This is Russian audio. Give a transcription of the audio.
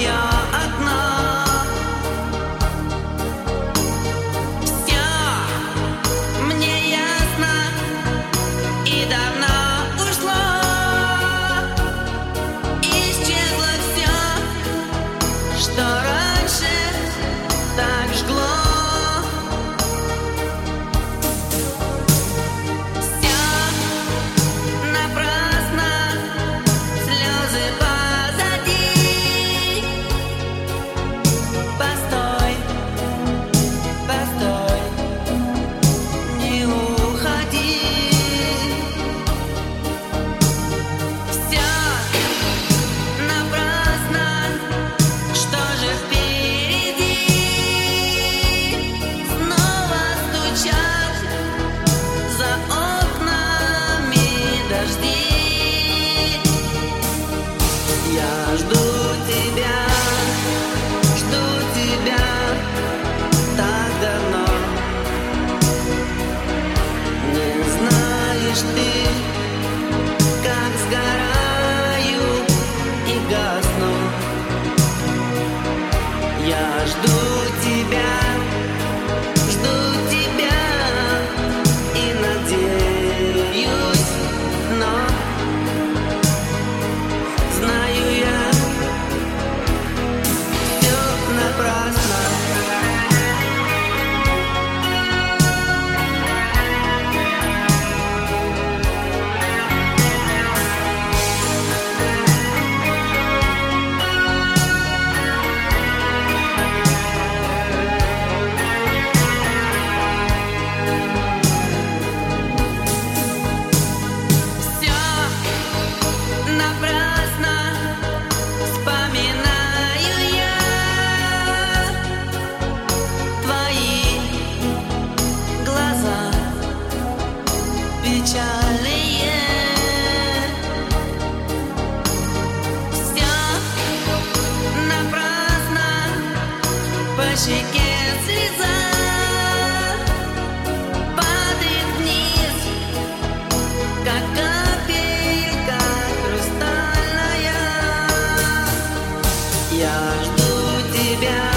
мое окно. Все мне ясно и давно ушло. Исчезло все, что раньше так жгло. Все напрасно, слезы позади. Постой, постой, не уходи. Все напрасно, что же впереди? Снова стучат за окнами дожди. Я жду тебя так давно. Не знаешь ты, как сгораю и гасну. Я жду тебя и надеюсь, но знаю я, все напрасно. Все напрасно, вспоминаю я твои глаза печальные. Все напрасно, по щеке слеза падает вниз, как капелька хрустальная. Я жду тебя